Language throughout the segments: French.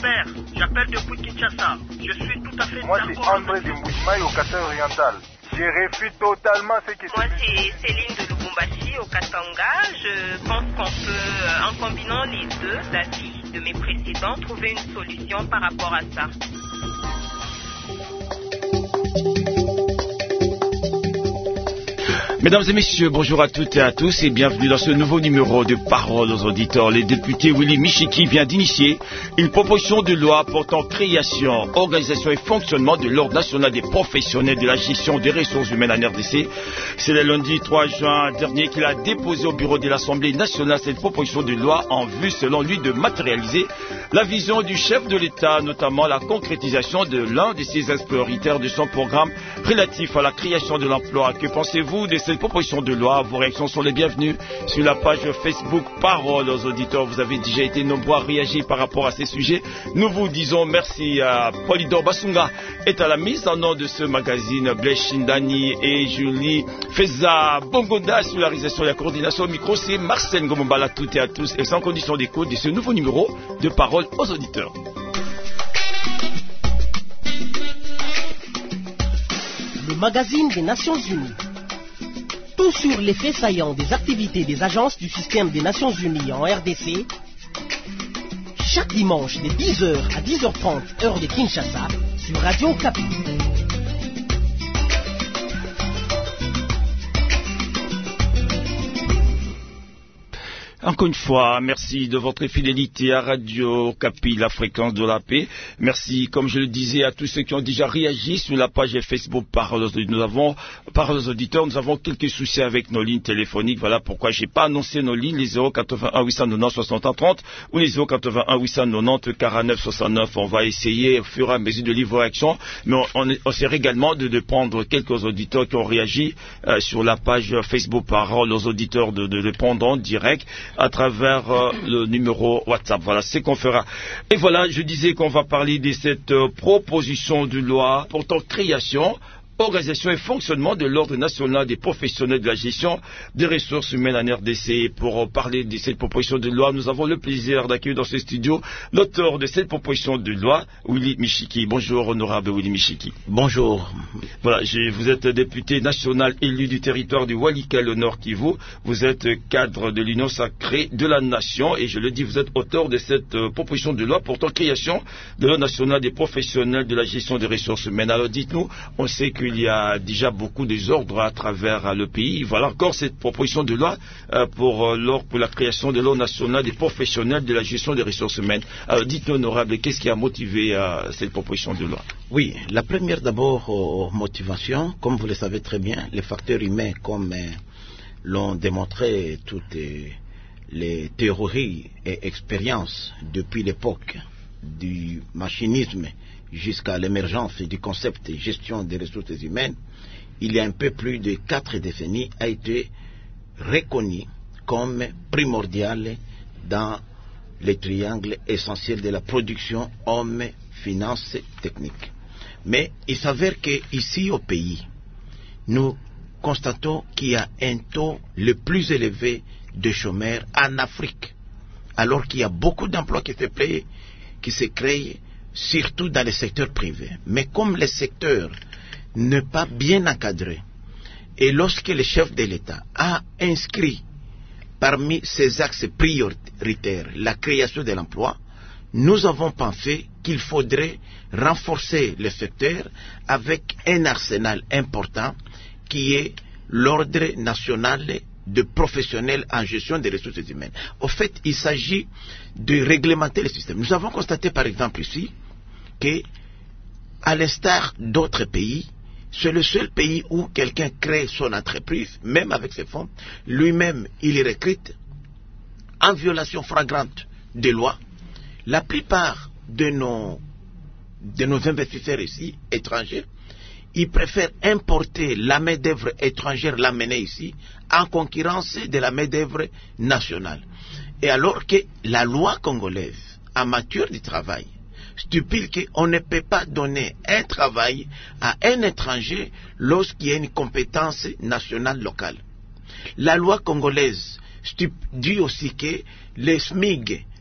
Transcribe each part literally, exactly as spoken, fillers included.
Robert, j'appelle depuis Kinshasa. Je suis tout à fait Moi, d'accord. c'est André de Mboujimaï au Katanga oriental. Je refuse totalement ce qui se Moi, c'est Céline de Lubumbashi au Katanga. Je pense qu'on peut, en combinant les deux avis de mes précédents, trouver une solution par rapport à ça. Mesdames et messieurs, bonjour à toutes et à tous et bienvenue dans ce nouveau numéro de Parole aux auditeurs. Le député Willy Michiki vient d'initier une proposition de loi portant création, organisation et fonctionnement de l'Ordre national des professionnels de la gestion des ressources humaines en R D C. C'est le lundi trois juin dernier qu'il a déposé au bureau de l'Assemblée nationale cette proposition de loi en vue, selon lui, de matérialiser la vision du chef de l'État, notamment la concrétisation de l'un de ses axes prioritaires de son programme relatif à la création de l'emploi. Que pensez-vous de cette proposition de loi? Vos réactions sont les bienvenues sur la page Facebook Parole aux auditeurs. Vous avez déjà été nombreux à réagir par rapport à ces sujets. Nous vous disons merci à Polydor Basunga est à la mise en nom de ce magazine, Blaise Shindani et Julie Feza Bongonda sur la réalisation et la coordination. Au micro, c'est Marcel Ngomombala, toutes et à tous, et sans condition d'écoute de ce nouveau numéro de Parole aux auditeurs. Le magazine des Nations Unies. Tout sur les faits saillants des activités des agences du système des Nations Unies en R D C, chaque dimanche de dix heures à dix heures trente, heure de Kinshasa, sur Radio Okapi. Encore une fois, merci de votre fidélité à Radio Okapi, la fréquence de la paix. Merci, comme je le disais, à tous ceux qui ont déjà réagi sur la page Facebook Parole aux auditeurs. Nous avons, Parole aux auditeurs, nous avons quelques soucis avec nos lignes téléphoniques. Voilà pourquoi j'ai pas annoncé nos lignes, les zéro quatre-vingt-un huit cent quatre-vingt-dix soixante trente ou les zéro quatre-vingt-un huit cent quatre-vingt-dix quarante-neuf soixante-neuf. On va essayer au fur et à mesure de livrer action, mais on, on, on essaie également de, de prendre quelques auditeurs qui ont réagi euh, sur la page Facebook Parole aux auditeurs, de, de, de prendre en direct à travers euh, le numéro WhatsApp. Voilà ce qu'on fera. Et voilà, je disais qu'on va parler de cette euh, proposition de loi portant création, organisation et fonctionnement de l'Ordre national des professionnels de la gestion des ressources humaines en R D C. Pour parler de cette proposition de loi, nous avons le plaisir d'accueillir dans ce studio l'auteur de cette proposition de loi, Willy Michiki. Bonjour, honorable Willy Michiki. Bonjour. Voilà, je, vous êtes député national élu du territoire du Walikale au Nord Kivu. Vous êtes cadre de l'Union sacrée de la nation et je le dis, vous êtes auteur de cette euh, proposition de loi portant création de l'Ordre national des professionnels de la gestion des ressources humaines. Alors dites-nous, on sait que il y a déjà beaucoup de désordre à travers euh, le pays. Voilà encore cette proposition de loi euh, pour, euh, pour la création de l'Ordre national des professionnels de la gestion des ressources humaines. Alors dites-nous, honorable, qu'est-ce qui a motivé euh, cette proposition de loi? Oui, la première d'abord euh, motivation, comme vous le savez très bien, les facteurs humains, comme euh, l'ont démontré toutes euh, les théories et expériences depuis l'époque du machinisme jusqu'à l'émergence du concept de gestion des ressources humaines, il y a un peu plus de quatre décennies, a été reconnu comme primordial dans le triangle essentiel de la production homme, finance, technique. Mais il s'avère qu'ici au pays, nous constatons qu'il y a un taux le plus élevé de chômeurs en Afrique, alors qu'il y a beaucoup d'emplois qui se créent, qui se créent surtout dans le secteur privé. Mais comme le secteur n'est pas bien encadré, et lorsque le chef de l'État a inscrit parmi ses axes prioritaires la création de l'emploi, nous avons pensé qu'il faudrait renforcer le secteur avec un arsenal important qui est l'Ordre national de professionnels en gestion des ressources humaines. Au fait, il s'agit de réglementer le système. Nous avons constaté par exemple ici que, à l'instar d'autres pays, c'est le seul pays où quelqu'un crée son entreprise, même avec ses fonds, lui-même il est recrute en violation flagrante des lois. La plupart de nos, de nos investisseurs ici, étrangers, ils préfèrent importer la main-d'œuvre étrangère, l'amener ici, en concurrence de la main-d'œuvre nationale. Et alors que la loi congolaise, en matière du travail, stipule qu'on ne peut pas donner un travail à un étranger lorsqu'il y a une compétence nationale locale. La loi congolaise dit aussi que les S M I G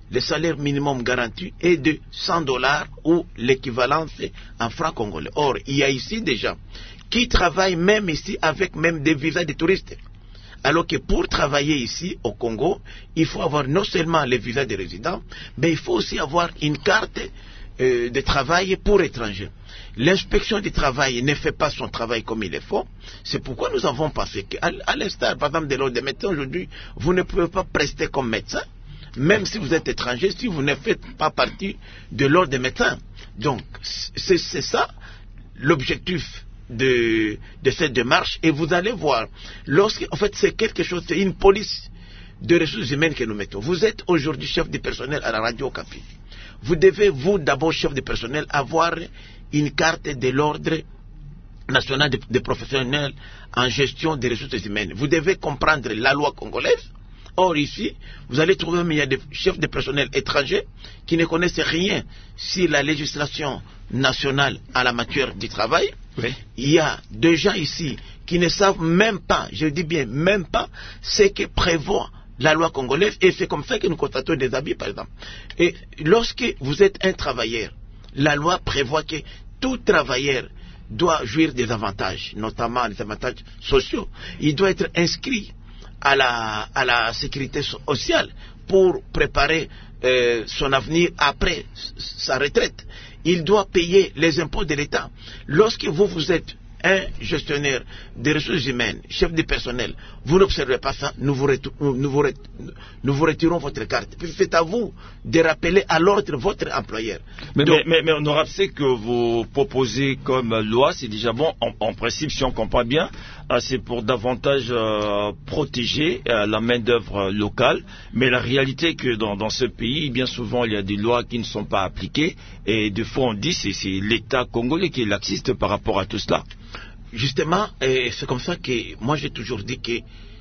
le salaire minimum garanti est de cent dollars ou l'équivalent en francs congolais. Or, il y a ici des gens qui travaillent même ici avec même des visas de touristes. Alors que pour travailler ici au Congo, il faut avoir non seulement les visas de résidents, mais il faut aussi avoir une carte euh, de travail pour étrangers. L'inspection du travail ne fait pas son travail comme il le faut. C'est pourquoi nous avons pensé qu'à à l'instar, par exemple, de l'ordre des médecins, aujourd'hui, vous ne pouvez pas prester comme médecin, même si vous êtes étranger, si vous ne faites pas partie de l'ordre des médecins. Donc, c'est ça l'objectif de, de cette démarche. Et vous allez voir, lorsque, en fait, c'est quelque chose, c'est une police de ressources humaines que nous mettons. Vous êtes aujourd'hui chef de personnel à la radio Okapi. Vous devez, vous d'abord, chef de personnel, avoir une carte de l'ordre national des de professionnels en gestion des ressources humaines. Vous devez comprendre la loi congolaise. Or ici, vous allez trouver qu'il y a des chefs de personnel étrangers qui ne connaissent rien sur la législation nationale en la matière du travail. Oui. Il y a des gens ici qui ne savent même pas, je dis bien même pas, ce que prévoit la loi congolaise, et c'est comme ça que nous constatons des abus, par exemple. Et lorsque vous êtes un travailleur, la loi prévoit que tout travailleur doit jouir des avantages, notamment des avantages sociaux. Il doit être inscrit à la, à la sécurité sociale pour préparer euh, son avenir après sa retraite. Il doit payer les impôts de l'État. Lorsque vous, vous êtes un gestionnaire des ressources humaines, chef de personnel, vous n'observez pas ça, nous vous, nous, vous, nous vous retirons votre carte. Puis c'est à vous de rappeler à l'ordre votre employeur. Mais, Donc, mais, mais, mais honorable, c'est que vous proposez comme loi, c'est déjà bon, en, en principe, si on comprend bien, euh, c'est pour davantage euh, protéger euh, la main-d'œuvre locale, mais la réalité est que dans, dans ce pays, bien souvent, il y a des lois qui ne sont pas appliquées, et de fois on dit c'est l'État congolais qui est laxiste par rapport à tout cela. Justement, c'est comme ça que moi j'ai toujours dit que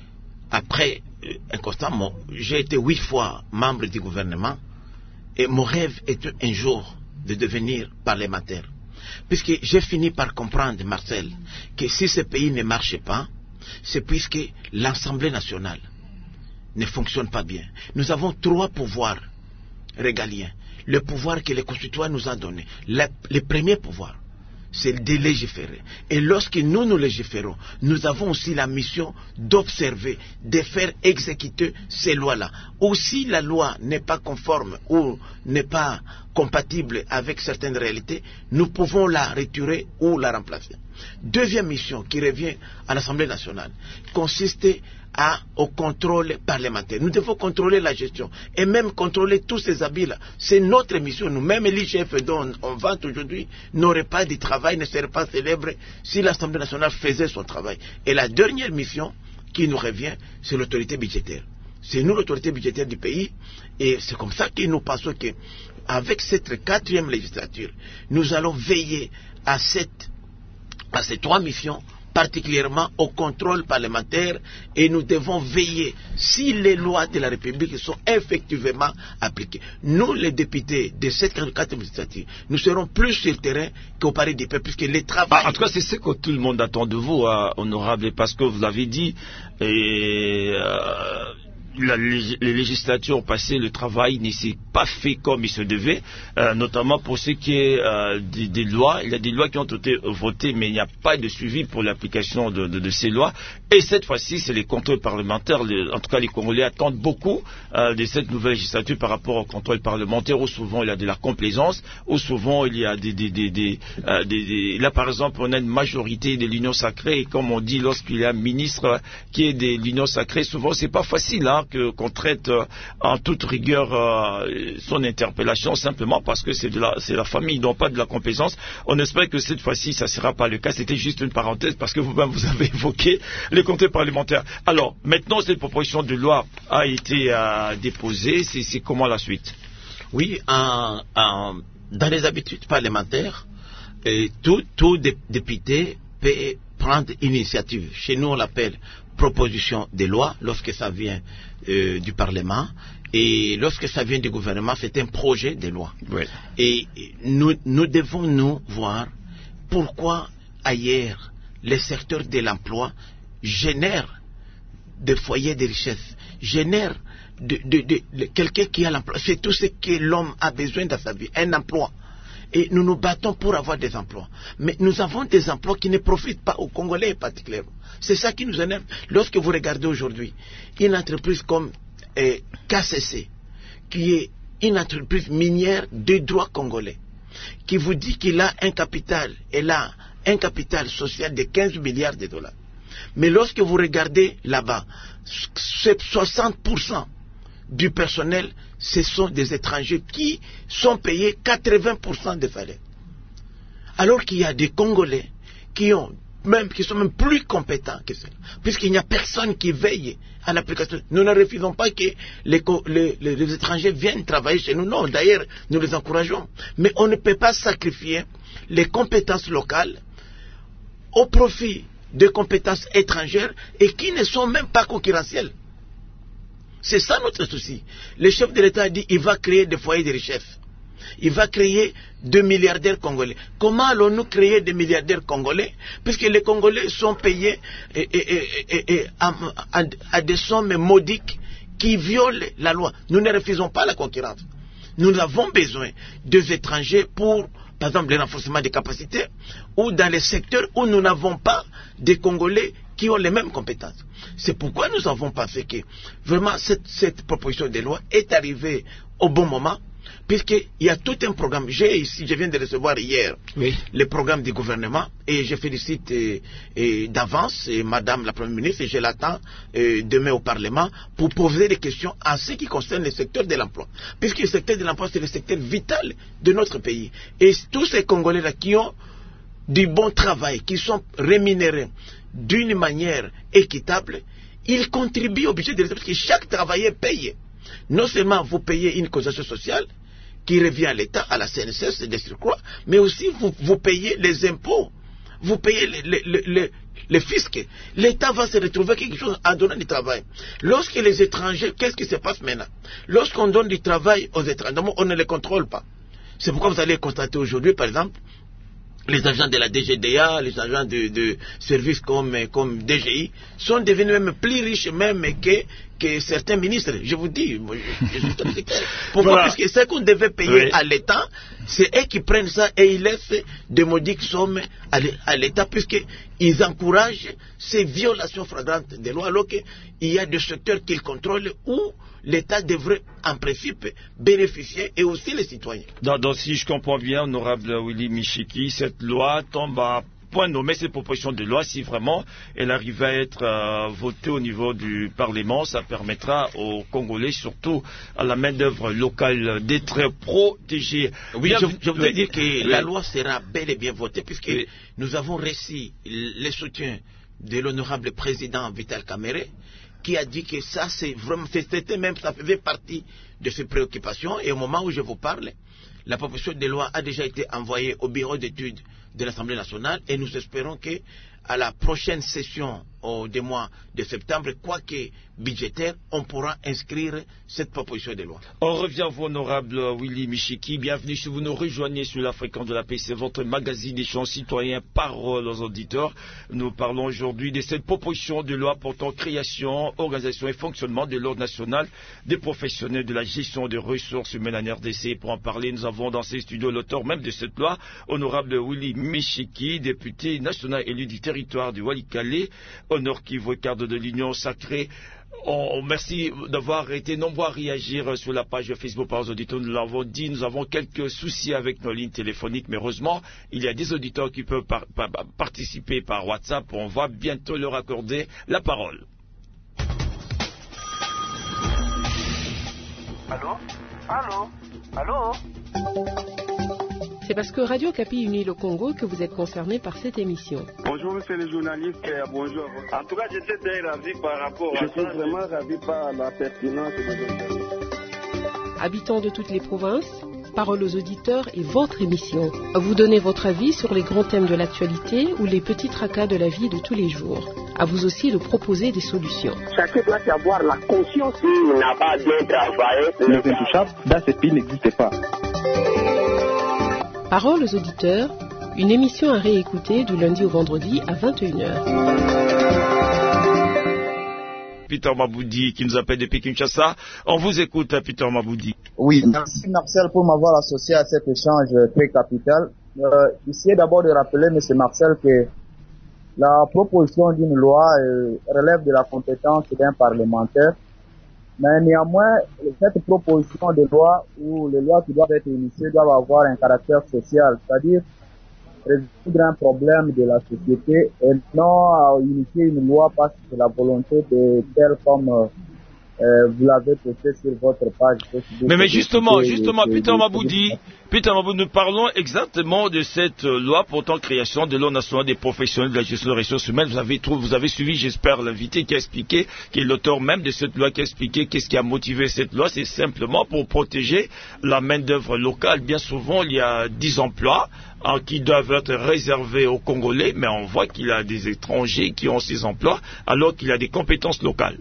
après un constat, j'ai été huit fois membre du gouvernement et mon rêve était un jour de devenir parlementaire. Puisque j'ai fini par comprendre, Marcel, que si ce pays ne marche pas, c'est puisque l'Assemblée nationale ne fonctionne pas bien. Nous avons trois pouvoirs régaliens. Le pouvoir que les constituants nous ont donné, le, le premier pouvoir, c'est de légiférer. Et lorsque nous nous légiférons, nous avons aussi la mission d'observer, de faire exécuter ces lois-là. Ou si la loi n'est pas conforme ou n'est pas compatible avec certaines réalités, nous pouvons la retirer ou la remplacer. Deuxième mission qui revient à l'Assemblée nationale consiste à, au contrôle parlementaire. Nous devons contrôler la gestion et même contrôler tous ces habits-là. C'est notre mission. Nous-mêmes, l'I G F dont on vante aujourd'hui n'aurait pas de travail, ne serait pas célèbre si l'Assemblée nationale faisait son travail. Et la dernière mission qui nous revient, c'est l'autorité budgétaire. C'est nous l'autorité budgétaire du pays et c'est comme ça que nous pensons qu'avec cette quatrième législature, nous allons veiller à, cette, à ces trois missions, particulièrement au contrôle parlementaire, et nous devons veiller si les lois de la République sont effectivement appliquées. Nous, les députés de cette quatrième législature, nous serons plus sur le terrain qu'au Palais du Peuple, puisque les travaux... Ah, en tout cas, c'est ce que tout le monde attend de vous, hein, honorable, parce que vous l'avez dit, et... Euh... La, les, les législatures passées, le travail ne s'est pas fait comme il se devait, euh, notamment pour ce qui est euh, des, des lois. Il y a des lois qui ont été votées, mais il n'y a pas de suivi pour l'application de, de, de ces lois. Et cette fois-ci, c'est les contrôles parlementaires. Les, en tout cas, les Congolais attendent beaucoup euh, de cette nouvelle législature par rapport au contrôle parlementaire, où souvent il y a de la complaisance, où souvent il y a des... des, des, des, euh, des, des là, par exemple, on a une majorité de l'Union sacrée, et comme on dit, lorsqu'il y a un ministre qui est de l'Union sacrée, souvent c'est pas facile, hein, qu'on traite euh, en toute rigueur euh, son interpellation simplement parce que c'est de la, c'est la famille, donc pas de la complaisance. On espère que cette fois-ci ça ne sera pas le cas. C'était juste une parenthèse parce que vous-même vous avez évoqué les contrôles parlementaires. Alors maintenant cette proposition de loi a été euh, déposée, c'est, c'est comment la suite? Oui, en, en, dans les habitudes parlementaires, et tout, tout dé, député peut prendre initiative. Chez nous on l'appelle proposition de loi lorsque ça vient euh, du Parlement, et lorsque ça vient du gouvernement, c'est un projet de loi. Oui. Et nous, nous devons nous voir pourquoi ailleurs les secteurs de l'emploi génèrent des foyers de richesse, génèrent de, de, de, de quelqu'un qui a l'emploi. C'est tout ce que l'homme a besoin dans sa vie, un emploi. Et nous nous battons pour avoir des emplois. Mais nous avons des emplois qui ne profitent pas aux Congolais particulièrement. C'est ça qui nous énerve. Lorsque vous regardez aujourd'hui une entreprise comme euh, K C C, qui est une entreprise minière de droit congolais, qui vous dit qu'il a un capital, elle a un capital social de quinze milliards de dollars. Mais lorsque vous regardez là-bas, soixante pour cent du personnel, ce sont des étrangers qui sont payés quatre-vingts pour cent des salaires. Alors qu'il y a des Congolais qui, ont même, qui sont même plus compétents que cela, puisqu'il n'y a personne qui veille à l'application. Nous ne refusons pas que les, les, les étrangers viennent travailler chez nous. Non, d'ailleurs, nous les encourageons. Mais on ne peut pas sacrifier les compétences locales au profit de compétences étrangères et qui ne sont même pas concurrentielles. C'est ça notre souci. Le chef de l'État a dit qu'il va créer des foyers de richesse. Il va créer deux milliardaires congolais. Comment allons-nous créer des milliardaires congolais puisque les Congolais sont payés et, et, et, et, et, à, à, à des sommes modiques qui violent la loi. Nous ne refusons pas la concurrence. Nous avons besoin des étrangers pour, par exemple, le renforcement des capacités ou dans les secteurs où nous n'avons pas des Congolais qui ont les mêmes compétences. C'est pourquoi nous avons pensé que vraiment cette, cette proposition de loi est arrivée au bon moment, puisqu'il y a tout un programme. J'ai ici, je viens de recevoir hier oui. le programme du gouvernement et je félicite et, et d'avance et Madame la Première ministre et je l'attends euh, demain au Parlement pour poser des questions en ce qui concerne le secteur de l'emploi. Puisque le secteur de l'emploi c'est le secteur vital de notre pays. Et tous ces Congolais-là qui ont du bon travail, qui sont rémunérés d'une manière équitable, ils contribuent au budget de l'État parce que chaque travailleur paye. Non seulement vous payez une cotisation sociale qui revient à l'État, à la C N S S de surcroît, mais aussi vous, vous payez les impôts, vous payez les, les, les, les, les fiscs. L'État va se retrouver quelque chose en donnant du travail. Lorsque les étrangers, qu'est-ce qui se passe maintenant? Lorsqu'on donne du travail aux étrangers, on ne les contrôle pas. C'est pourquoi vous allez constater aujourd'hui, par exemple, les agents de la D G D A, les agents de, de services comme, comme D G I sont devenus même plus riches même que, que certains ministres. Je vous dis, je, je suis très clair. Pourquoi? Voilà. Parce que ce qu'on devait payer oui. à l'État, c'est eux qui prennent ça et ils laissent de modiques sommes à l'État puisqu'ils encouragent ces violations flagrantes des lois alors qu'il y a des secteurs qu'ils contrôlent où l'État devrait en principe bénéficier et aussi les citoyens. Donc, donc si je comprends bien, honorable Willy Michiki, cette loi tombe à point nommé, cette proposition de loi, si vraiment elle arrive à être euh, votée au niveau du Parlement, ça permettra aux Congolais, surtout à la main-d'œuvre locale, d'être protégés. Oui, Bien, je, je voudrais oui, dire que oui. la loi sera bel et bien votée puisque oui. nous avons reçu le soutien de l'honorable président Vital Kamerhe, qui a dit que ça, c'est vraiment, c'était même, ça faisait partie de ses préoccupations. Et au moment où je vous parle, la proposition de loi a déjà été envoyée au bureau d'études de l'Assemblée nationale et nous espérons que à la prochaine session au, des mois de septembre, quoique budgétaire, on pourra inscrire cette proposition de loi. On revient à vous, honorable Willy Michiki. Bienvenue si vous nous rejoignez sur la fréquence de la paix. C'est votre magazine d'échange citoyen, parole aux auditeurs. Nous parlons aujourd'hui de cette proposition de loi portant création, organisation et fonctionnement de l'ordre national des professionnels de la gestion des ressources humaines en R D C. Pour en parler, nous avons dans ces studios l'auteur même de cette loi, honorable Willy Michiki, député national élu du territoire du Walikale, Honor Kivu, cadre de l'Union sacrée. Oh, merci d'avoir été nombreux à réagir sur la page Facebook par les auditeurs. Nous l'avons dit, nous avons quelques soucis avec nos lignes téléphoniques, mais heureusement, il y a des auditeurs qui peuvent par, par, participer par WhatsApp. On va bientôt leur accorder la parole. Allô? Allô? Allô? C'est parce que Radio Kapi unit le Congo que vous êtes concerné par cette émission. Bonjour monsieur le journaliste, bonjour. En tout cas, j'étais très ravi par rapport Je à ça. Je suis vraiment ravi par la pertinence de vos. Habitants de toutes les provinces, Parole aux auditeurs est votre émission. Vous donnez votre avis sur les grands thèmes de l'actualité ou les petits tracas de la vie de tous les jours. À vous aussi de proposer des solutions. Chacun doit avoir la conscience qu'il n'a pas bien travaillé. Les intouchables, dans ce pays, n'existent pas. Parole aux auditeurs, une émission à réécouter du lundi au vendredi à vingt et une heures. Peter Maboudi qui nous appelle depuis Kinshasa. On vous écoute, Peter Maboudi. Oui, merci Marcel pour m'avoir associé à cet échange très capital. Euh, J'essaie d'abord de rappeler, M. Marcel, que la proposition d'une loi euh, relève de la compétence d'un parlementaire. Mais néanmoins, cette proposition de loi ou les lois qui doivent être initiées doivent avoir un caractère social, c'est-à-dire résoudre un problème de la société et non à initier une loi parce que la volonté de telle comme euh, euh, vous l'avez posté sur votre page. Mais, mais justement, justement, Peter Maboudi, Peter Maboudi, nous parlons exactement de cette loi portant création de l'Ordre national des professionnels de la gestion des ressources humaines. Vous avez, vous avez suivi, j'espère, l'invité qui a expliqué, qui est l'auteur même de cette loi, qui a expliqué qu'est-ce qui a motivé cette loi. C'est simplement pour protéger la main-d'œuvre locale. Bien souvent, il y a dix emplois hein, qui doivent être réservés aux Congolais, mais on voit qu'il y a des étrangers qui ont ces emplois, alors qu'il y a des compétences locales.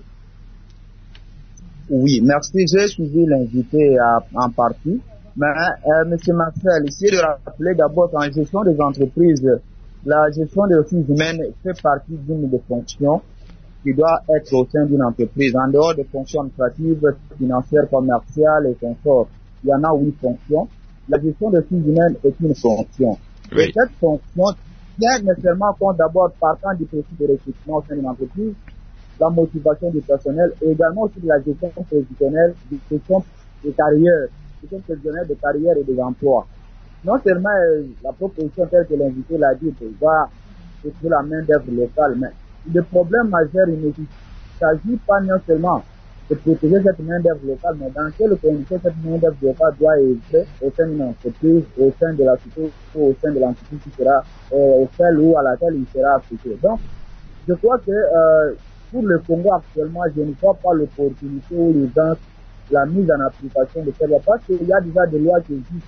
Oui, merci. J'ai suivi l'invité en partie. Mais, euh, M. Marcel, essayez de rappeler d'abord qu'en gestion des entreprises, la gestion des ressources humaines fait partie d'une des fonctions qui doit être au sein d'une entreprise. En dehors des fonctions administratives, financières, commerciales et consorts, il y en a huit fonctions. La gestion des ressources humaines est une fonction. Oui. Et cette fonction tient nécessairement compte d'abord partant du principe de recrutement au sein d'une entreprise, la motivation du personnel et également aussi de la gestion prévisionnelle, de la gestion des carrières, gestion prévisionnelle des carrières et des emplois. Non seulement euh, la proposition telle que l'invité l'a dit va sur la main d'œuvre locale, mais le problème majeur, il ne s'agit pas non seulement de protéger cette main d'œuvre locale, mais dans quelle condition cette main d'œuvre locale doit être au sein d'une entreprise, au sein de la société ou au sein de l'entreprise qui sera euh, celle ou à laquelle il sera appliqué. Donc, je crois que euh, pour le Congo actuellement, je ne vois pas l'opportunité ou l'urgence la mise en application de cette loi parce qu'il y a déjà des lois qui existent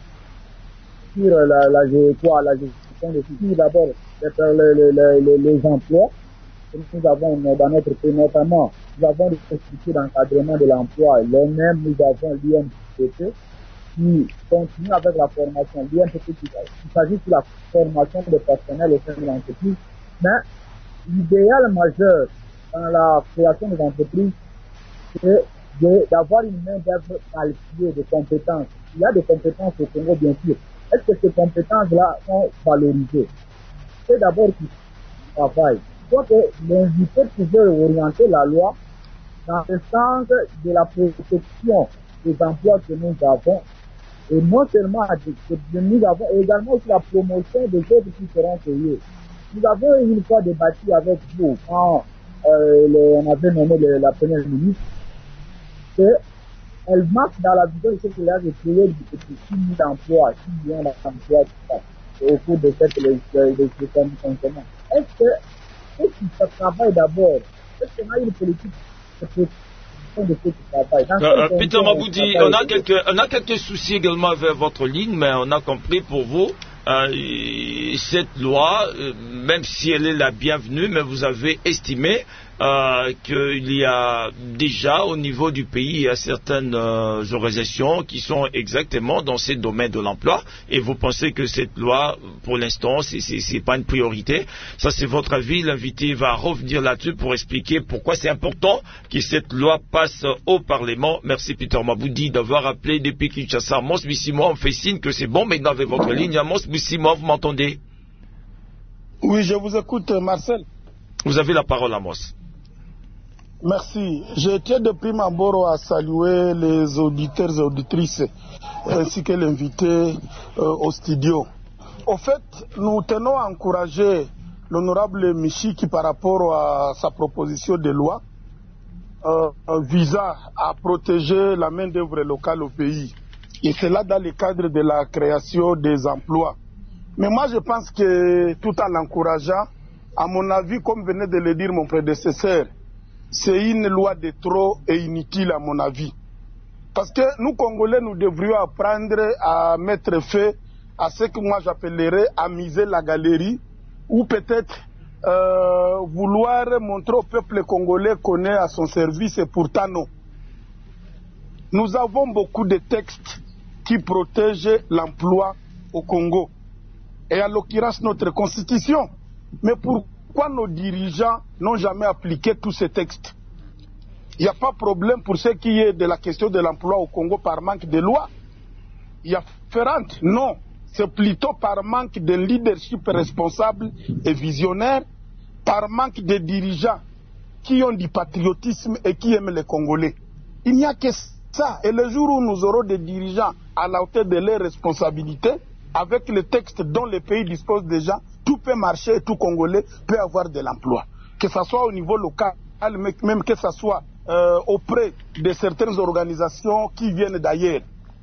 sur la, la, quoi, la gestion de tout d'abord les, les, les, les emplois que nous avons dans notre pays, notamment nous avons des structures d'encadrement de l'emploi, les mêmes nous avons l'I N P P qui continue avec la formation, l'I N P P qui, il s'agit de la formation des personnels au sein de l'entreprise, mais l'idéal majeur dans la création des entreprises, c'est d'avoir une main d'œuvre qualifiée de compétences. Il y a des compétences au Congo, bien sûr. Est-ce que ces compétences-là sont valorisées? C'est d'abord qui travaille. Je crois que l'invité pouvait orienter la loi dans le sens de la protection des emplois que nous avons, et non seulement que nous avons, et également aussi la promotion des autres qui seront payés. Nous avons une fois débattu avec vous quand Euh, le, on avait nommé le, la première ministre, qu'elle marche dans la vision de ce qu'il y a de créer six mille emplois, six millions d'emplois au cours de cette législation du fonctionnement. Est-ce que, est-ce que ça travaille d'abord? Est-ce qu'on a une politique de protection de ceux qui travaillent? euh, euh, Peter Maboudi, on a, quelques, on a quelques soucis également vers votre ligne, mais on a compris pour vous. Euh, cette loi, euh, même si elle est la bienvenue, mais vous avez estimé euh, qu'il y a déjà au niveau du pays, il y a certaines euh, organisations qui sont exactement dans ces domaines de l'emploi, et vous pensez que cette loi, pour l'instant, c'est, c'est, c'est pas une priorité. Ça, c'est votre avis. L'invité va revenir là-dessus pour expliquer pourquoi c'est important que cette loi passe au Parlement. Merci Peter Maboudi d'avoir appelé depuis Kinshasa. Mons Bissimo, on fait signe que c'est bon, mais dans votre ligne, Mons Bissimo, vous m'entendez? Oui, je vous écoute, Marcel. Vous avez la parole, Amos. Merci. Je tiens de prime abord à saluer les auditeurs et auditrices ainsi que l'invité euh, au studio. Au fait, nous tenons à encourager l'honorable Michi par rapport à sa proposition de loi euh, visant à protéger la main-d'œuvre locale au pays. Et cela dans le cadre de la création des emplois. Mais moi, je pense que tout en l'encourageant, à mon avis, comme venait de le dire mon prédécesseur, c'est une loi de trop et inutile à mon avis. Parce que nous, Congolais, nous devrions apprendre à mettre fin à ce que moi j'appellerais amuser la galerie, ou peut-être euh, vouloir montrer au peuple congolais qu'on est à son service, et pourtant non. Nous avons beaucoup de textes qui protègent l'emploi au Congo, et à l'occurrence notre constitution. Mais pourquoi nos dirigeants n'ont jamais appliqué tous ces textes? Il n'y a pas de problème pour ce qui est de la question de l'emploi au Congo par manque de loi. Il y a différentes. Non, c'est plutôt par manque de leadership responsable et visionnaire, par manque de dirigeants qui ont du patriotisme et qui aiment les Congolais. Il n'y a que ça. Et le jour où nous aurons des dirigeants à la hauteur de leurs responsabilités, avec le texte dont le pays dispose déjà, tout peut marcher et tout Congolais peut avoir de l'emploi. Que ce soit au niveau local, même que ce soit euh, auprès de certaines organisations qui viennent d'ailleurs.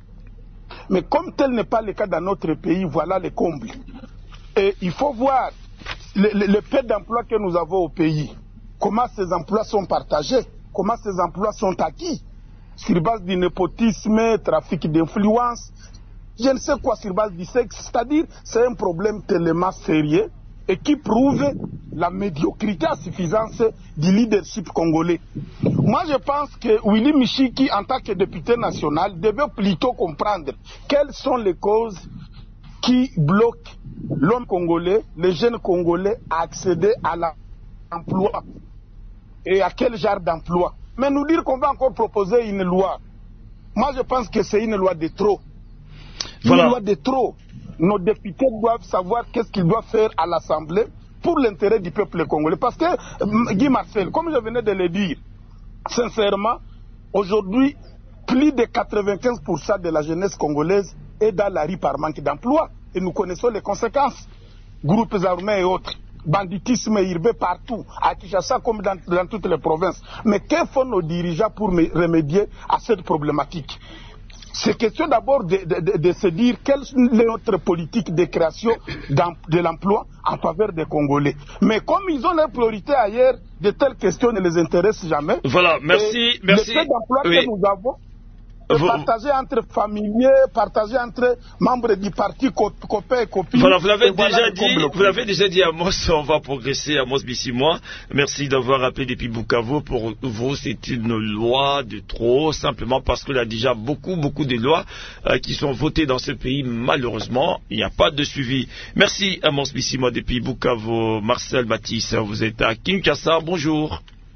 Mais comme tel n'est pas le cas dans notre pays, voilà les combles. Et il faut voir le, le, le peu d'emplois que nous avons au pays. Comment ces emplois sont partagés, comment ces emplois sont acquis, sur base du népotisme, trafic d'influence, je ne sais quoi, sur base du sexe. C'est-à-dire, c'est un problème tellement sérieux et qui prouve la médiocrité à suffisance du leadership congolais. Moi, je pense que Willy Michiki, en tant que député national, devait plutôt comprendre quelles sont les causes qui bloquent l'homme congolais, les jeunes congolais, à accéder à l'emploi. Et à quel genre d'emploi. Mais nous dire qu'on va encore proposer une loi, moi je pense que c'est une loi de trop. Voilà. Une loi de trop. Nos députés doivent savoir qu'est-ce qu'ils doivent faire à l'Assemblée pour l'intérêt du peuple congolais. Parce que, Guy Marcel, comme je venais de le dire, sincèrement, aujourd'hui, plus de quatre-vingt-quinze pour cent de la jeunesse congolaise est dans la rue par manque d'emploi. Et nous connaissons les conséquences. Groupes armés et autres. Banditisme urbain partout, à Kinshasa comme dans, dans toutes les provinces. Mais que font nos dirigeants pour remédier à cette problématique? C'est question d'abord de, de, de, de se dire quelle est notre politique de création de l'emploi en faveur des Congolais. Mais comme ils ont leurs priorités ailleurs, de telles questions ne les intéressent jamais. Voilà, merci. merci. Le peu d'emplois oui. que nous avons, Vous... partagé entre familiers, partagé entre membres du parti, copains et copines. Voilà, vous l'avez déjà voilà dit, vous l'avez déjà dit, Amos, on va progresser, Amos Bissimois. Merci d'avoir appelé depuis Bukavu. Pour vous, c'est une loi de trop, simplement parce qu'il y a déjà beaucoup, beaucoup de lois euh, qui sont votées dans ce pays. Malheureusement, il n'y a pas de suivi. Merci, Amos Bissimois, depuis Bukavu. Marcel Baptiste, vous êtes à Kinshasa. Bonjour.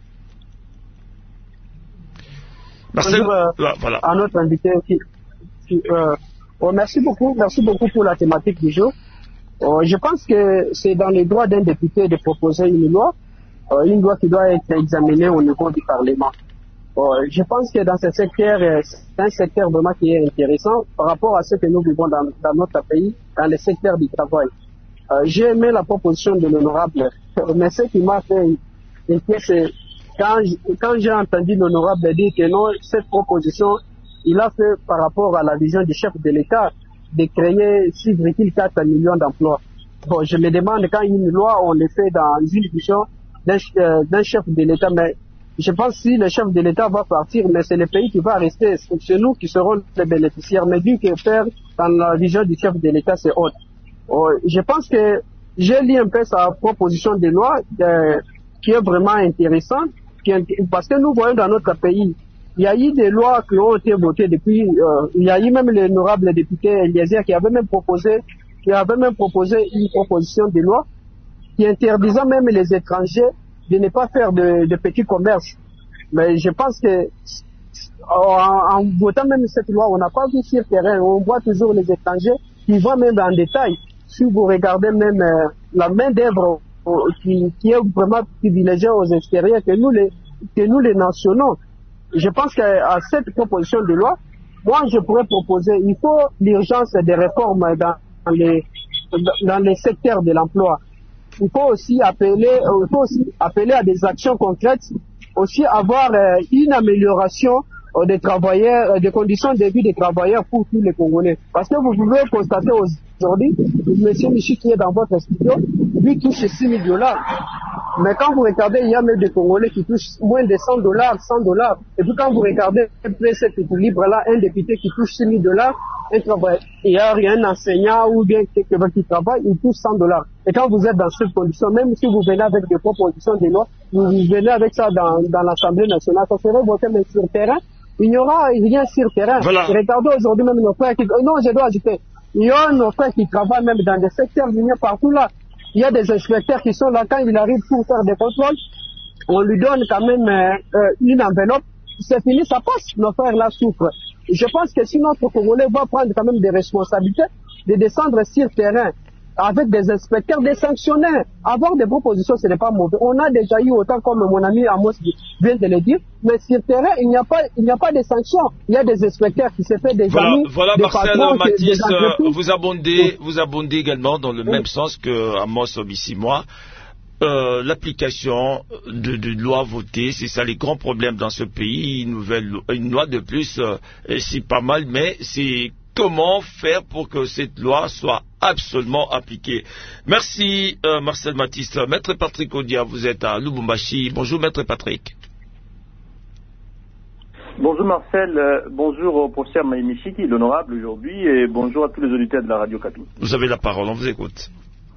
Marcel, Bonjour, euh, voilà. À notre invité qui, qui, euh, oh, merci beaucoup, merci beaucoup pour la thématique du jour. Euh, je pense que c'est dans les droits d'un député de proposer une loi, euh, une loi qui doit être examinée au niveau du Parlement. Euh, je pense que dans ce secteur, euh, c'est un secteur vraiment qui est intéressant par rapport à ce que nous vivons dans, dans notre pays, dans le secteur du travail. Euh, j'ai aimé la proposition de l'honorable, mais ce qui m'a fait inquiéter, c'est Quand, quand j'ai entendu l'honorable dire que non, cette proposition, il a fait par rapport à la vision du chef de l'État de créer six virgule quatre millions d'emplois. Bon, je me demande quand une loi, on le fait dans une vision d'un, euh, d'un chef de l'État, mais je pense que si le chef de l'État va partir, mais c'est le pays qui va rester, c'est nous qui serons les bénéficiaires, mais vu que faire dans la vision du chef de l'État, c'est autre. Euh, je pense que j'ai lu un peu sa proposition de loi euh, qui est vraiment intéressante. Parce que nous voyons dans notre pays, il y a eu des lois qui ont été votées depuis, euh, il y a eu même l'honorable député Eliezer qui avait même proposé, qui avait même proposé une proposition de loi qui interdisait même les étrangers de ne pas faire de, de petits commerces. Mais je pense que en, en votant même cette loi, on n'a pas vu sur le terrain, on voit toujours les étrangers qui vont même en détail. Si vous regardez même euh, la main d'œuvre Qui, qui est vraiment privilégié aux extérieurs que nous les, que nous les nationaux. Je pense qu'à cette proposition de loi, moi je pourrais proposer, il faut l'urgence des réformes dans les, dans les secteurs de l'emploi. Il faut aussi appeler, il faut aussi appeler à des actions concrètes, aussi avoir euh, une amélioration euh, des travailleurs, euh, des conditions de vie des travailleurs pour tous les Congolais. Parce que vous pouvez constater aujourd'hui, M. Michi qui est dans votre studio, lui touche six mille dollars. Mais quand vous regardez, il y a même des Congolais qui touchent moins de cent dollars, cent dollars. Et puis quand vous regardez cet équilibre-là, un député qui touche six mille dollars, un travail, il y a un enseignant ou bien quelqu'un qui travaille, il touche cent dollars. Et quand vous êtes dans cette condition, même si vous venez avec des propositions de loi, vous venez avec ça dans, dans l'Assemblée nationale, ça serait voté, mais sur le terrain, il n'y aura rien sur le terrain. Voilà. Regardez aujourd'hui même nos frères qui, non, je dois ajouter, il y a nos frères qui travaillent même dans des secteurs miniers partout là. Il y a des inspecteurs qui sont là quand ils arrivent pour faire des contrôles. on lui donne quand même euh, une enveloppe, c'est fini, ça passe, nos frères là souffrent. Je pense que si notre Congolais va prendre quand même des responsabilités, de descendre sur terrain avec des inspecteurs, des sanctionnaires, avoir des propositions, ce n'est pas mauvais. On a déjà eu autant, comme mon ami Amos vient de le dire, mais sur terrain, il n'y a pas, il n'y a pas de sanctions. Il y a des inspecteurs qui se fait des voilà, amis, voilà des Marcel patrons, Matisse, des vous abondez, vous abondez également dans le oui. même sens que Amos Obissimois. Euh, l'application de, de loi votée, c'est ça les grands problèmes dans ce pays. Une nouvelle, une loi de plus, euh, c'est pas mal, mais c'est comment faire pour que cette loi soit absolument appliquée. Merci euh, Marcel Matisse. Maître Patrick Odia, vous êtes à Lubumbashi. Bonjour Maître Patrick. Bonjour Marcel, euh, bonjour au professeur Maïmichiki, l'honorable aujourd'hui, et bonjour à tous les auditeurs de la Radio Kapi. Vous avez la parole, on vous écoute.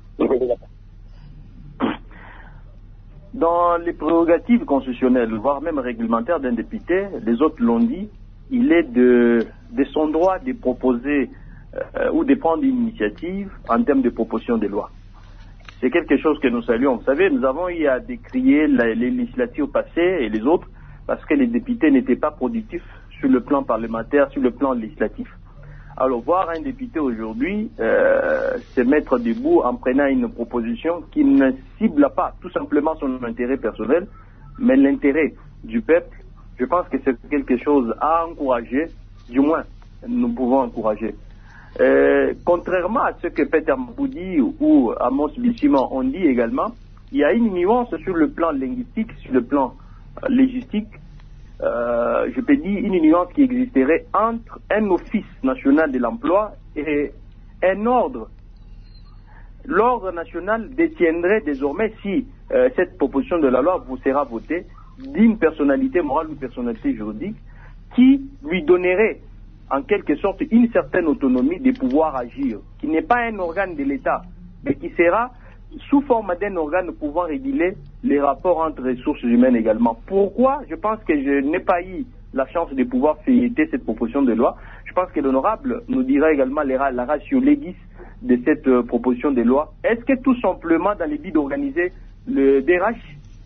Dans les prérogatives constitutionnelles, voire même réglementaires d'un député, les autres l'ont dit, il est de, de son droit de proposer euh, ou de prendre une initiative en termes de proposition de loi. C'est quelque chose que nous saluons. Vous savez, nous avons eu à décrier la, les législatives passées et les autres parce que les députés n'étaient pas productifs sur le plan parlementaire, sur le plan législatif. Alors voir un député aujourd'hui euh, se mettre debout en prenant une proposition qui ne cible pas tout simplement son intérêt personnel, mais l'intérêt du peuple, je pense que c'est quelque chose à encourager, du moins nous pouvons encourager. Euh, contrairement à ce que Peter Mboudi ou Amos Bissima ont dit également, il y a une nuance sur le plan linguistique, sur le plan euh, légistique, Euh, je peux dire une nuance qui existerait entre un office national de l'emploi et un ordre. L'ordre national détiendrait désormais, si euh, cette proposition de la loi vous sera votée, d'une personnalité morale ou personnalité juridique qui lui donnerait en quelque sorte une certaine autonomie de pouvoir agir, qui n'est pas un organe de l'État, mais qui sera sous forme d'un organe pouvant réguler les rapports entre ressources humaines également. Pourquoi? Je pense que je n'ai pas eu la chance de pouvoir feuilleter cette proposition de loi. Je pense que l'honorable nous dira également la, la ratio legis de cette euh, proposition de loi. Est-ce que tout simplement dans le but d'organiser le D R H,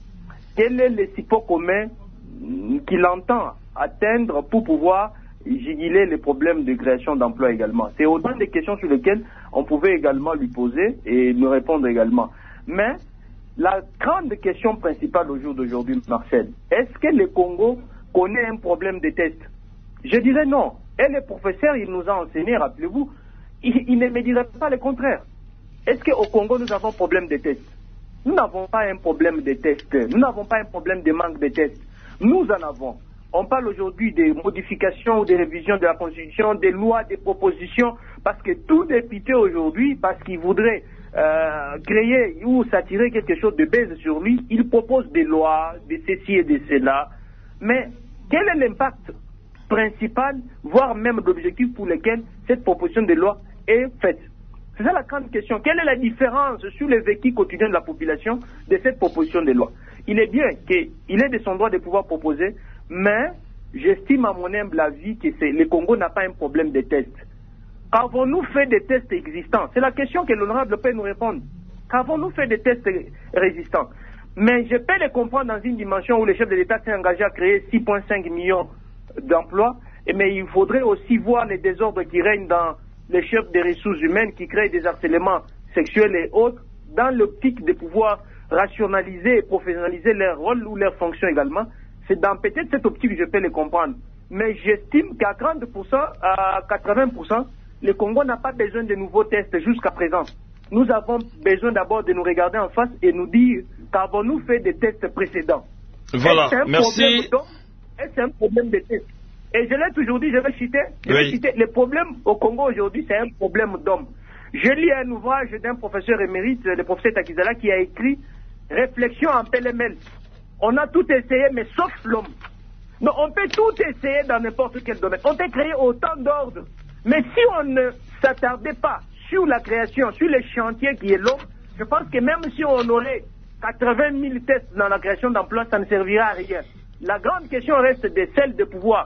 quel est le support commun qu'il entend atteindre pour pouvoir juguler les problèmes de création d'emplois également? C'est autant de questions sur lesquelles on pouvait également lui poser et nous répondre également. Mais la grande question principale au jour d'aujourd'hui, Marcel, est-ce que le Congo connaît un problème de tests? Je dirais non. Et le professeur, il nous a enseigné, rappelez-vous, il, il ne me dirait pas le contraire. Est-ce qu'au Congo, nous avons un problème de tests? Nous n'avons pas un problème de tests. Nous n'avons pas un problème de manque de tests. Nous en avons. On parle aujourd'hui des modifications ou des révisions de la Constitution, des lois, des propositions, parce que tout député aujourd'hui, parce qu'il voudrait euh, créer ou s'attirer quelque chose de baise sur lui, il propose des lois, de ceci et de cela. Mais quel est l'impact principal, voire même l'objectif pour lequel cette proposition de loi est faite? C'est ça la grande question. Quelle est la différence sur le vécu quotidien de la population de cette proposition de loi? Il est bien qu'il est de son droit de pouvoir proposer, mais j'estime à mon humble avis que le Congo n'a pas un problème de tests. Qu'avons-nous fait des tests existants? C'est la question que l'honorable peut nous répondre. Qu'avons-nous fait des tests résistants? Mais je peux les comprendre dans une dimension où le chef de l'État s'est engagé à créer six virgule cinq millions d'emplois, mais il faudrait aussi voir les désordres qui règnent dans les chefs des ressources humaines qui créent des harcèlements sexuels et autres, dans l'optique de pouvoir rationaliser et professionnaliser leur rôle ou leur fonction également. C'est dans peut-être cette optique que je peux les comprendre. Mais j'estime qu'à trente pour cent, à quatre-vingts pour cent, le Congo n'a pas besoin de nouveaux tests jusqu'à présent. Nous avons besoin d'abord de nous regarder en face et nous dire qu'avons-nous fait des tests précédents? Voilà, merci. Est-ce un problème de tests? Et je l'ai toujours dit, je vais citer, je vais oui. citer, le problème au Congo aujourd'hui, c'est un problème d'homme. Je lis un ouvrage d'un professeur émérite, le professeur Takizala, qui a écrit Réflexion en pêle-mêle. On a tout essayé, mais sauf l'homme. Non, on peut tout essayer dans n'importe quel domaine. On peut créer autant d'ordres. Mais si on ne s'attardait pas sur la création, sur le chantier qui est l'homme, je pense que même si on aurait quatre-vingt mille tests dans la création d'emplois, ça ne servira à rien. La grande question reste de celle de pouvoir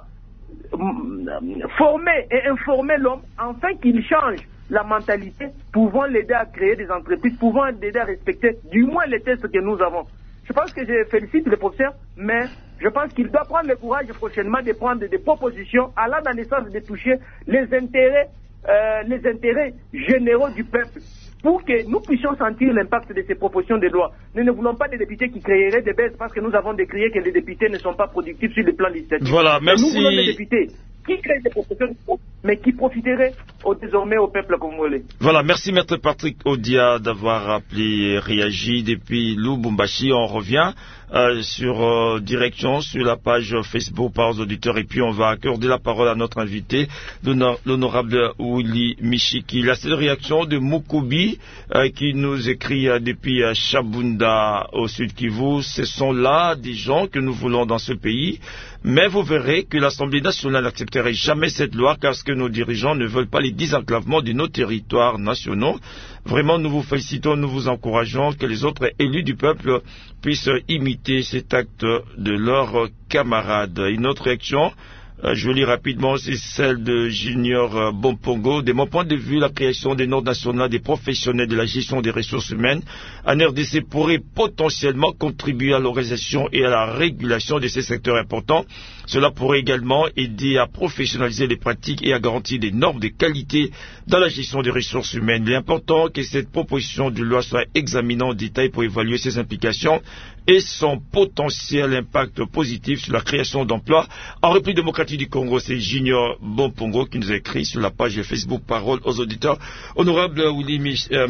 former et informer l'homme afin qu'il change la mentalité, pouvant l'aider à créer des entreprises, pouvant l'aider à respecter du moins les tests que nous avons. je pense que je félicite le professeur, mais je pense qu'il doit prendre le courage prochainement de prendre des propositions allant dans le sens de toucher les intérêts, euh, les intérêts généraux du peuple, pour que nous puissions sentir l'impact de ces propositions de loi. Nous ne voulons pas des députés qui créeraient des baisses parce que nous avons décrié que les députés ne sont pas productifs sur le plan législatif. Voilà, merci. Nous voulons des députés qui créent des propositions, mais qui profiteraient au, désormais au peuple congolais. Voilà, merci Maître Patrick Odia d'avoir appelé et réagi depuis Lubumbashi. On revient euh, sur euh, direction sur la page Facebook par les auditeurs et puis on va accorder la parole à notre invité, l'honorable Willy Michiki. La seule réaction de Mukubi euh, qui nous écrit euh, depuis euh, Chabunda au sud Kivu, ce sont là des gens que nous voulons dans ce pays. Mais vous verrez que l'Assemblée nationale n'accepterait jamais cette loi parce que nos dirigeants ne veulent pas les désenclavements de nos territoires nationaux. Vraiment, nous vous félicitons, nous vous encourageons que les autres élus du peuple puissent imiter cet acte de leurs camarades. Une autre réaction, Euh, je lis rapidement, c'est celle de Junior euh, Bompongo. De mon point de vue, la création des normes nationales des professionnels de la gestion des ressources humaines en R D C pourrait potentiellement contribuer à l'organisation et à la régulation de ces secteurs importants. Cela pourrait également aider à professionnaliser les pratiques et à garantir des normes de qualité dans la gestion des ressources humaines. Il est important que cette proposition de loi soit examinée en détail pour évaluer ses implications et son potentiel impact positif sur la création d'emplois. En République démocratique du Congo, c'est Junior Bompongo qui nous a écrit sur la page Facebook Parole aux auditeurs. Honorable Willy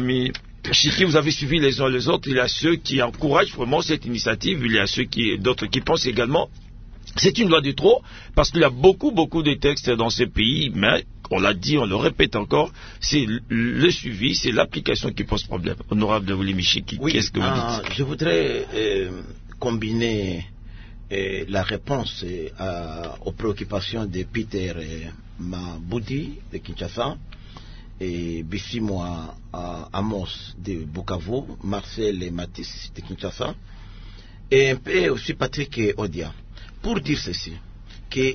Michiki, vous avez suivi les uns les autres. Il y a ceux qui encouragent vraiment cette initiative, il y a ceux qui, d'autres qui pensent également c'est une loi de trop, parce qu'il y a beaucoup, beaucoup de textes dans ce pays, mais on l'a dit, on le répète encore, c'est le suivi, c'est l'application qui pose problème. Honorable Willy Michiki, oui, qu'est-ce que vous euh, dites? Je voudrais euh, combiner euh, la réponse euh, à, aux préoccupations de Peter euh, Maboudi de Kinshasa, et Bissimo Amos de Bukavu, Marcel et Matisse de Kinshasa, et un peu aussi Patrick Odia. Pour dire ceci, qu'il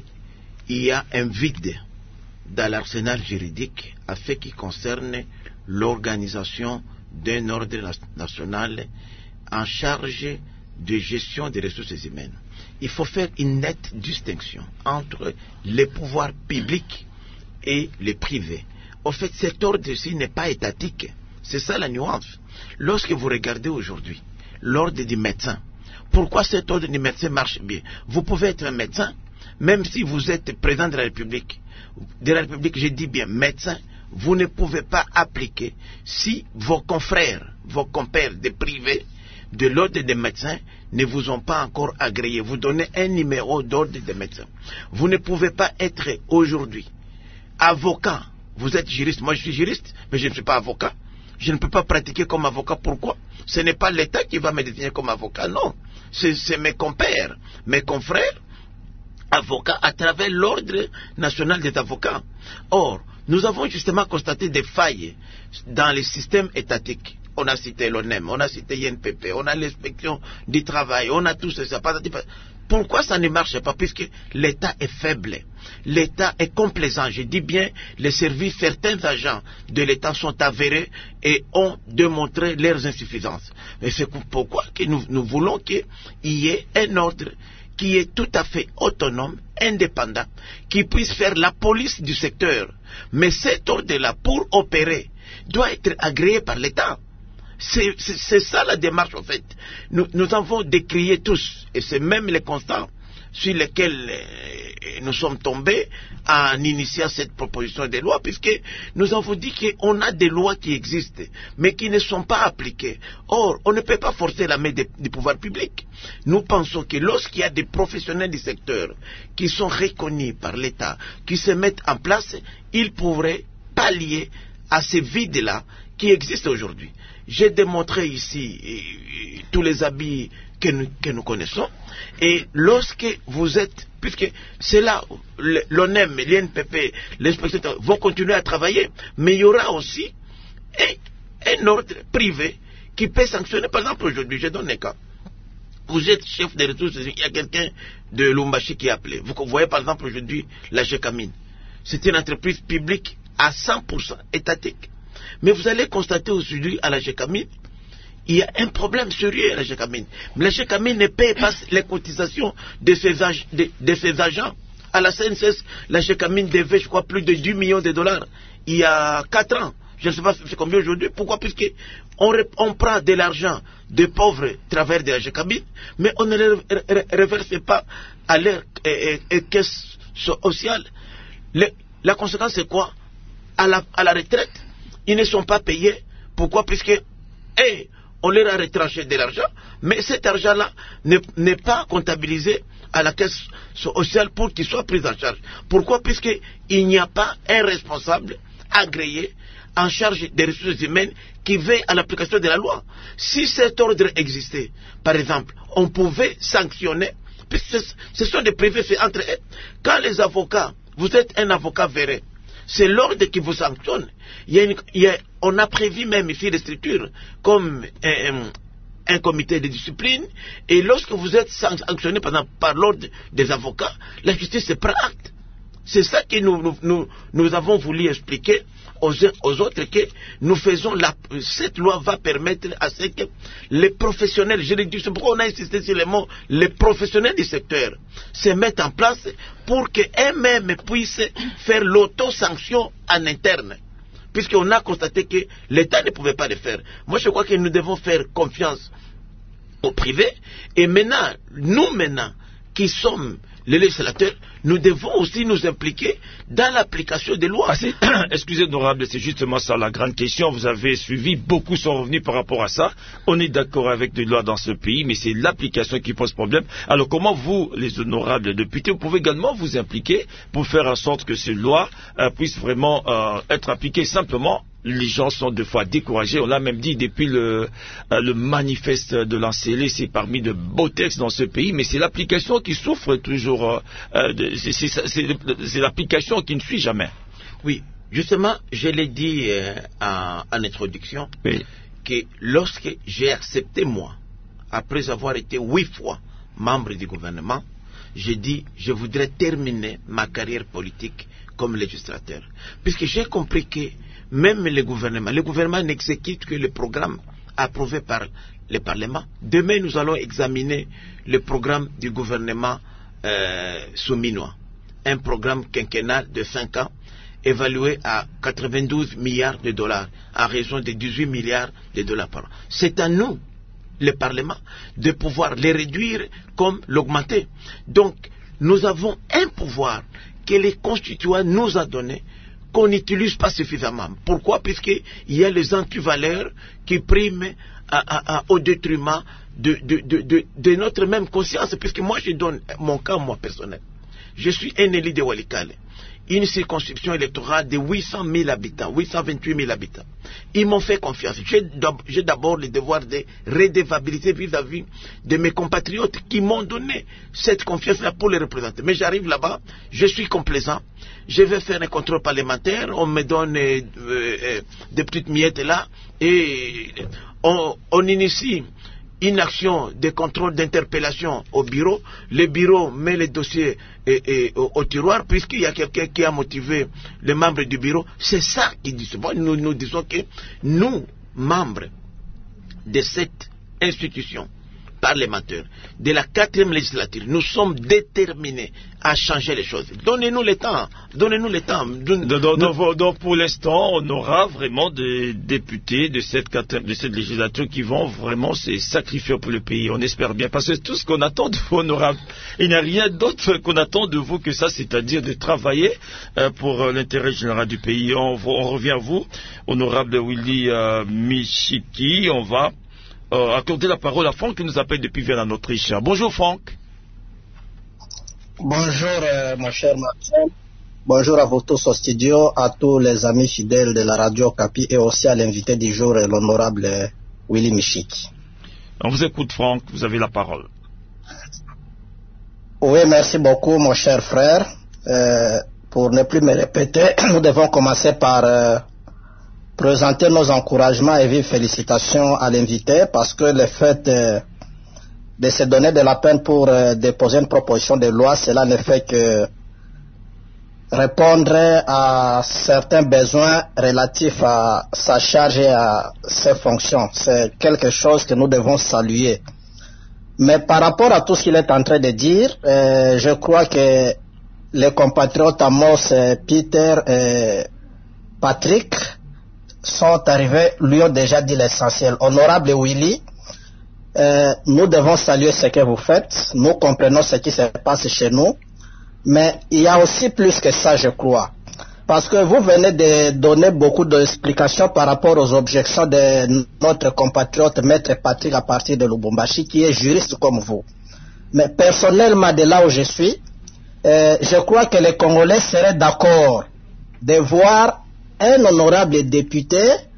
y a un vide dans l'arsenal juridique à ce qui concerne l'organisation d'un ordre national en charge de gestion des ressources humaines. Il faut faire une nette distinction entre les pouvoirs publics et les privés. En fait, cet ordre-ci n'est pas étatique. C'est ça la nuance. Lorsque vous regardez aujourd'hui l'ordre du médecin, pourquoi cet ordre du médecin marche bien? Vous pouvez être un médecin, même si vous êtes président de la République. De la République, je dis bien médecin, vous ne pouvez pas appliquer si vos confrères, vos compères de privé, de l'ordre des médecins, ne vous ont pas encore agréé. Vous donnez un numéro d'ordre des médecins. Vous ne pouvez pas être aujourd'hui avocat. Vous êtes juriste, moi je suis juriste, mais je ne suis pas avocat. Je ne peux pas pratiquer comme avocat. Pourquoi? Ce n'est pas l'État qui va me détenir comme avocat, non. C'est mes compères, mes confrères, avocats, à travers l'ordre national des avocats. Or, nous avons justement constaté des failles dans les systèmes étatiques. On a cité l'O N E M, on a cité I N P P, on a l'inspection du travail, on a tout ça. Pourquoi ça ne marche pas? Puisque l'État est faible, l'État est complaisant. Je dis bien, les services, certains agents de l'État sont avérés et ont démontré leurs insuffisances. Mais c'est pourquoi que nous, nous voulons qu'il y ait un ordre qui est tout à fait autonome, indépendant, qui puisse faire la police du secteur. Mais cet ordre-là, pour opérer, doit être agréé par l'État. C'est ça la démarche, en fait. Nous, nous avons décrié tous, et c'est même les constats sur lesquels euh, nous sommes tombés en initiant cette proposition de loi, puisque nous avons dit qu'on a des lois qui existent, mais qui ne sont pas appliquées. Or, on ne peut pas forcer la main des, des pouvoirs publics. Nous pensons que lorsqu'il y a des professionnels du secteur qui sont reconnus par l'État, qui se mettent en place, ils pourraient pallier à ces vides-là qui existent aujourd'hui. J'ai démontré ici euh, tous les habits que nous, que nous connaissons, et lorsque vous êtes, puisque c'est là l'O N E M, l'I N P P, l'inspection vont continuer à travailler, mais il y aura aussi un, un ordre privé qui peut sanctionner. Par exemple, aujourd'hui, je donne un cas. Vous êtes chef des ressources, il y a quelqu'un de Lumbashi qui a appelé. Vous voyez par exemple aujourd'hui la Gécamine. C'est une entreprise publique à cent pour cent étatique. Mais vous allez constater aujourd'hui à la Gécamine, il y a un problème sérieux à la Gécamine. La Gécamine ne paye pas les cotisations de ses, ag de, de ses agents. À la C N C S, la Gécamine devait, je crois, plus de dix millions de dollars il y a quatre ans. Je ne sais pas c'est combien aujourd'hui. Pourquoi? Puisque on, on prend de l'argent des pauvres à travers de la Gécamine, mais on ne le reverse pas à leur et, et, et caisse sociale. Le, la conséquence, c'est quoi? À la, à la retraite, ils ne sont pas payés. Pourquoi? Puisque hey, on leur a retranché de l'argent, mais cet argent-là n'est pas comptabilisé à la caisse sociale pour qu'il soit pris en charge. Pourquoi? Puisqu'il n'y a pas un responsable agréé en charge des ressources humaines qui veille à l'application de la loi. Si cet ordre existait, par exemple, on pouvait sanctionner, puisque ce sont des privés, c'est entre eux. Quand les avocats, vous êtes un avocat véré, c'est l'ordre qui vous sanctionne. Il y a une, il y a, on a prévu même ici des structures comme un, un, un comité de discipline, et lorsque vous êtes sanctionné par, exemple, par l'ordre des avocats, la justice se prend acte. C'est ça que nous, nous, nous, nous avons voulu expliquer aux, aux autres, que nous faisons la, cette loi va permettre à ce que les professionnels juridiques, c'est pourquoi on a insisté sur les mots, les professionnels du secteur se mettent en place pour qu'eux-mêmes puissent faire l'auto-sanction en interne, puisqu'on a constaté que l'État ne pouvait pas le faire. Moi je crois que nous devons faire confiance au privé, et maintenant, nous maintenant, qui sommes les législateurs, nous devons aussi nous impliquer dans l'application des lois. Ah, excusez, honorable, c'est justement ça la grande question. Vous avez suivi, beaucoup sont revenus par rapport à ça. On est d'accord avec des lois dans ce pays, mais c'est l'application qui pose problème. Alors comment vous, les honorables députés, vous pouvez également vous impliquer pour faire en sorte que ces lois euh, puissent vraiment euh, être appliquées simplement? Les gens sont deux fois découragés. On l'a même dit depuis le, euh, le manifeste de l'A N C L, c'est parmi de beaux textes dans ce pays, mais c'est l'application qui souffre toujours. Euh, c'est l'application qui ne suit jamais. Oui, justement, je l'ai dit euh, en, en introduction, oui, que lorsque j'ai accepté, moi, après avoir été huit fois membre du gouvernement, j'ai dit, je voudrais terminer ma carrière politique comme législateur. Puisque j'ai compris que même le gouvernement, le gouvernement n'exécute que le programme approuvé par le Parlement. Demain, nous allons examiner le programme du gouvernement euh, souminois. Un programme quinquennal de cinq ans, évalué à quatre-vingt-douze milliards de dollars, à raison de dix-huit milliards de dollars par an. C'est à nous, le Parlement, de pouvoir les réduire comme l'augmenter. Donc, nous avons un pouvoir que les constituants nous ont donné, qu'on n'utilise pas suffisamment. Pourquoi? Puisqu'il y a les antivaleurs qui priment à, à, à, au détriment de, de, de, de, de notre même conscience. Puisque moi, je donne mon cas, moi, personnel. Je suis un élu de Walikale, une circonscription électorale de huit cent mille habitants, huit cent vingt-huit mille habitants. Ils m'ont fait confiance. J'ai d'abord le devoir de redevabilité vis-à-vis de mes compatriotes qui m'ont donné cette confiance-là pour les représenter. Mais j'arrive là-bas, je suis complaisant, je vais faire un contrôle parlementaire, on me donne euh, euh, des petites miettes là, et on, on initie une action de contrôle d'interpellation au bureau. Le bureau met les dossiers et, et, au, au tiroir, puisqu'il y a quelqu'un qui a motivé les membres du bureau. C'est ça qui dit. Bon, nous, nous disons que nous, membres de cette institution parlementaire, de la quatrième législature, nous sommes déterminés à changer les choses. Donnez-nous le temps. Donnez-nous le temps. Donc, donc, donc pour l'instant, on aura vraiment des députés de cette, de cette législature qui vont vraiment se sacrifier pour le pays. On espère bien. Parce que tout ce qu'on attend de vous, honorable, il n'y a rien d'autre qu'on attend de vous que ça, c'est-à-dire de travailler euh, pour euh, l'intérêt général du pays. On, on revient à vous, honorable Willy euh, Michiki. On va Euh, accorder la parole à Franck qui nous appelle depuis Vienne en Autriche. Bonjour Franck. Bonjour euh, mon cher Marcel. Bonjour à vous tous au studio, à tous les amis fidèles de la radio Capi et aussi à l'invité du jour, l'honorable euh, Willy Michiki. On vous écoute Franck, vous avez la parole. Oui, merci beaucoup mon cher frère. Euh, pour ne plus me répéter, nous devons commencer par euh, présenter nos encouragements et vives félicitations à l'invité, parce que le fait de, de se donner de la peine pour euh, déposer une proposition de loi, cela ne fait que répondre à certains besoins relatifs à sa charge et à ses fonctions. C'est quelque chose que nous devons saluer. Mais par rapport à tout ce qu'il est en train de dire, euh, je crois que les compatriotes Amos, Peter et Patrick sont arrivés, lui ont déjà dit l'essentiel. Honorable Willy, euh, nous devons saluer ce que vous faites, nous comprenons ce qui se passe chez nous, mais il y a aussi plus que ça, je crois. Parce que vous venez de donner beaucoup d'explications par rapport aux objections de notre compatriote Maître Patrick à partir de Lubumbashi, qui est juriste comme vous. Mais personnellement, de là où je suis, euh, je crois que les Congolais seraient d'accord de voir un honorable député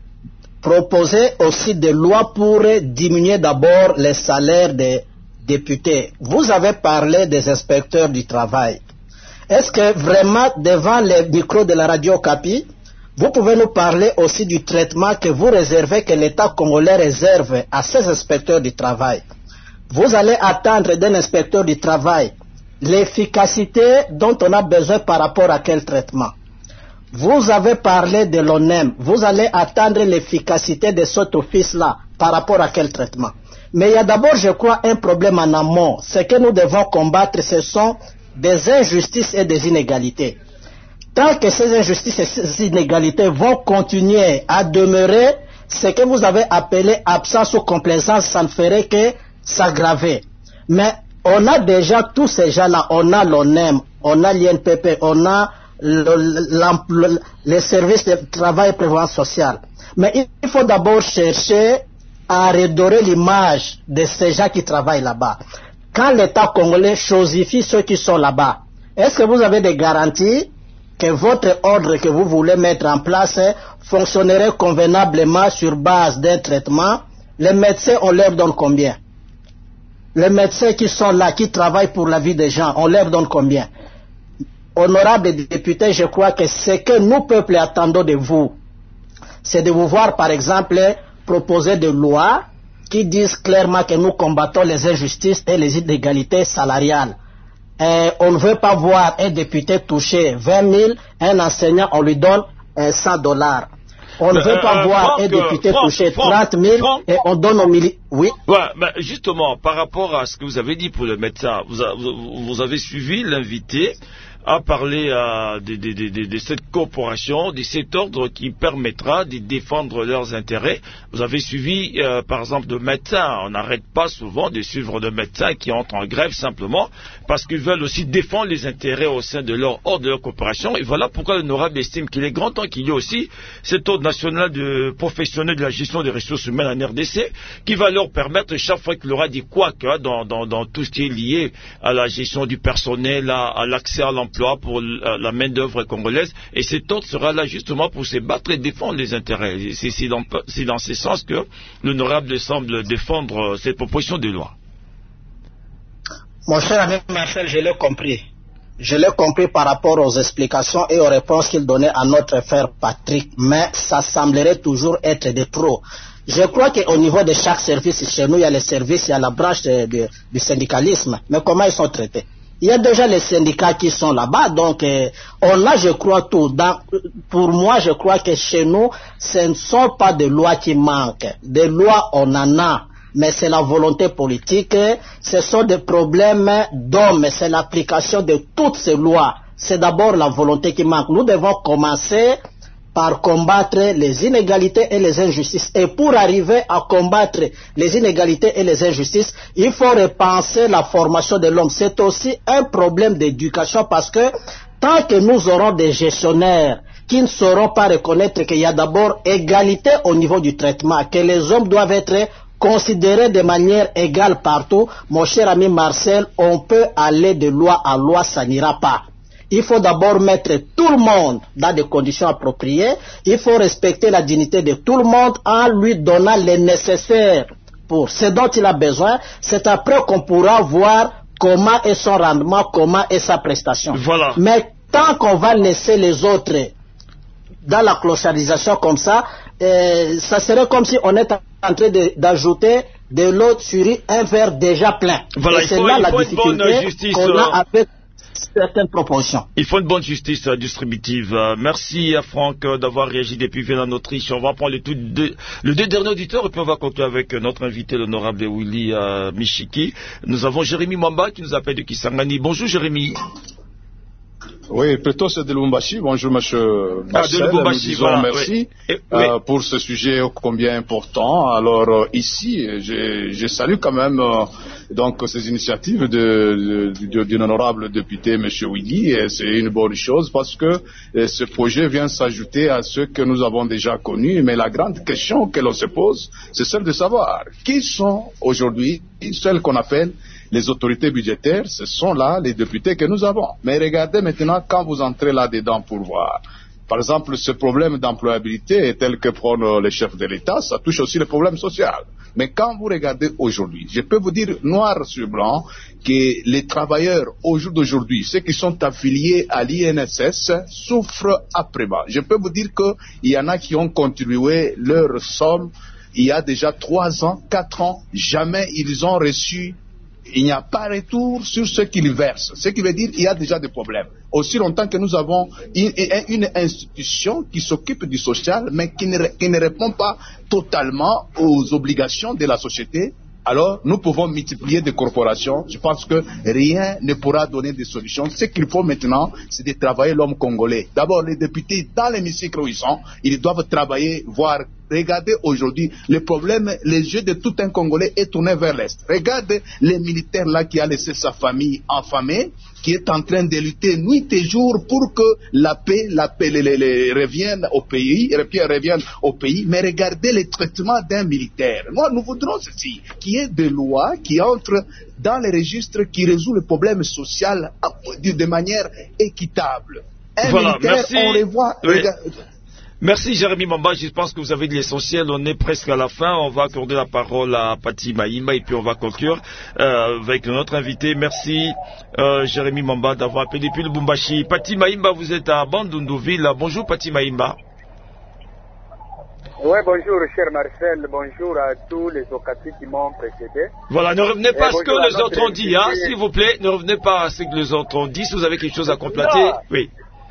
proposer aussi des lois pour diminuer d'abord les salaires des députés. Vous avez parlé des inspecteurs du travail. Est-ce que vraiment, devant les micros de la radio Okapi, vous pouvez nous parler aussi du traitement que vous réservez, que l'État congolais réserve à ces inspecteurs du travail? Vous allez attendre d'un inspecteur du travail l'efficacité dont on a besoin par rapport à quel traitement? Vous avez parlé de l'O N E M. Vous allez attendre l'efficacité de cet office-là par rapport à quel traitement? Mais il y a d'abord, je crois, un problème en amont. Ce que nous devons combattre, ce sont des injustices et des inégalités. Tant que ces injustices et ces inégalités vont continuer à demeurer, ce que vous avez appelé absence ou complaisance, ça ne ferait que s'aggraver. Mais on a déjà tous ces gens-là. On a l'O N E M, on a l'I N P P, on a le, le, les services de travail et prévoyance sociale. Mais il faut d'abord chercher à redorer l'image de ces gens qui travaillent là-bas. Quand l'État congolais chosifie ceux qui sont là-bas, est-ce que vous avez des garanties que votre ordre que vous voulez mettre en place fonctionnerait convenablement sur base d'un traitement? Les médecins, on leur donne combien? Les médecins qui sont là, qui travaillent pour la vie des gens, on leur donne combien? Honorables députés, je crois que ce que nous, peuple, attendons de vous, c'est de vous voir, par exemple, proposer des lois qui disent clairement que nous combattons les injustices et les inégalités salariales. Et on ne veut pas voir un député toucher vingt mille, un enseignant, on lui donne cent dollars. On ne veut pas euh, voir Franck, un député Franck, toucher Franck, trente mille Franck, et on donne aux militaires. Oui. Ouais, ben justement, par rapport à ce que vous avez dit pour le médecin, vous, a, vous, vous avez suivi l'invité à parler euh, de, de, de, de, de cette corporation, de cet ordre qui permettra de défendre leurs intérêts. Vous avez suivi, euh, par exemple, de médecins. On n'arrête pas souvent de suivre de médecins qui entrent en grève simplement parce qu'ils veulent aussi défendre les intérêts au sein de leur ordre, de leur corporation. Et voilà pourquoi l'honorable estime qu'il est grand temps qu'il y ait aussi cet ordre national de professionnels de la gestion des ressources humaines en R D C qui va leur permettre, chaque fois qu'il aura des couacs hein, dans, dans, dans tout ce qui est lié à la gestion du personnel, à, à l'accès à l'emploi, pour la main-d'œuvre congolaise, et cet ordre sera là justement pour se battre et défendre les intérêts. C'est dans, dans ce sens que l'honorable semble défendre cette proposition de loi. Mon cher ami Marcel, je l'ai compris. Je l'ai compris par rapport aux explications et aux réponses qu'il donnait à notre frère Patrick, mais ça semblerait toujours être de trop. Je crois qu'au niveau de chaque service chez nous, il y a les services, il y a la branche de, de, du syndicalisme, mais comment ils sont traités? Il y a déjà les syndicats qui sont là-bas, donc euh, on a, je crois, tout. Dans, pour moi, je crois que chez nous, ce ne sont pas des lois qui manquent. Des lois, on en a, mais c'est la volonté politique. Ce sont des problèmes d'hommes, c'est l'application de toutes ces lois. C'est d'abord la volonté qui manque. Nous devons commencer par combattre les inégalités et les injustices. Et pour arriver à combattre les inégalités et les injustices, il faut repenser la formation de l'homme. C'est aussi un problème d'éducation parce que tant que nous aurons des gestionnaires qui ne sauront pas reconnaître qu'il y a d'abord égalité au niveau du traitement, que les hommes doivent être considérés de manière égale partout, mon cher ami Marcel, on peut aller de loi à loi, ça n'ira pas. Il faut d'abord mettre tout le monde dans des conditions appropriées. Il faut respecter la dignité de tout le monde en lui donnant les nécessaires pour ce dont il a besoin. C'est après qu'on pourra voir comment est son rendement, comment est sa prestation. Voilà. Mais tant qu'on va laisser les autres dans la clochardisation comme ça, euh, ça serait comme si on est en train d'ajouter de, de l'eau sur un verre déjà plein. Voilà, et c'est là la difficulté qu'on a avec... certaines propositions. Il faut une bonne justice euh, distributive. Euh, merci à Franck euh, d'avoir réagi depuis Vienna, Autriche. On va prendre le, tout de, le deux derniers auditeurs et puis on va conclure avec euh, notre invité, l'honorable Willy euh, Michiki. Nous avons Jérémy Mwamba qui nous appelle de Kisangani. Bonjour Jérémy. Oui, plutôt c'est de Lubumbashi. Bonjour, monsieur Marcel. Ah, de Lubumbashi, nous disons voilà, merci oui. Et, euh, oui. pour ce sujet combien important. Alors euh, ici, je, je salue quand même euh, donc ces initiatives de, de, de, d'un honorable député, monsieur Willy. Et c'est une bonne chose parce que euh, ce projet vient s'ajouter à ceux que nous avons déjà connus. Mais la grande question que l'on se pose, c'est celle de savoir qui sont aujourd'hui celles qu'on appelle les autorités budgétaires. Ce sont là les députés que nous avons. Mais regardez maintenant quand vous entrez là-dedans pour voir. Par exemple, ce problème d'employabilité tel que prône les chefs de l'État, ça touche aussi le problème social. Mais quand vous regardez aujourd'hui, je peux vous dire noir sur blanc que les travailleurs au jour d'aujourd'hui, ceux qui sont affiliés à l'I N S S, souffrent après-bas. Je peux vous dire qu'il y en a qui ont contribué leur somme il y a déjà trois ans, quatre ans, jamais ils ont reçu. Il n'y a pas retour sur ce qu'ils versent. Ce qui veut dire qu'il y a déjà des problèmes. Aussi longtemps que nous avons une, une institution qui s'occupe du social, mais qui ne, qui ne répond pas totalement aux obligations de la société, alors nous pouvons multiplier des corporations. Je pense que rien ne pourra donner des solutions. Ce qu'il faut maintenant, c'est de travailler l'homme congolais. D'abord, les députés, dans l'hémicycle où ils sont, ils doivent travailler, voir. Regardez aujourd'hui, le problème, les yeux de tout un Congolais est tourné vers l'Est. Regardez les militaires là qui a laissé sa famille enfamée, qui est en train de lutter nuit et jour pour que la paix, la paix les, les, les revienne au pays, revienne au pays. Mais regardez le traitement d'un militaire. Moi, nous voudrons ceci, qu'il y ait des lois qui entrent dans les registres qui résolvent le problème social de manière équitable. Un voilà, militaire, merci. on les voit. Oui. Regarde, Merci Jérémy Mamba, je pense que vous avez dit l'essentiel, on est presque à la fin, on va accorder la parole à Pati Maïmba et puis on va conclure euh, avec notre invité. Merci euh, Jérémy Mamba d'avoir appelé depuis le Lubumbashi. Pati Maïmba, vous êtes à Bandundu-Ville. Bonjour Pati Maïmba. Oui, bonjour cher Marcel, bonjour à tous les occasions qui m'ont précédé. Voilà, ne revenez pas à ce que les autres ont dit, hein, s'il vous plaît, ne revenez pas à ce que les autres ont dit, si vous avez quelque chose à compléter. Non. Oui.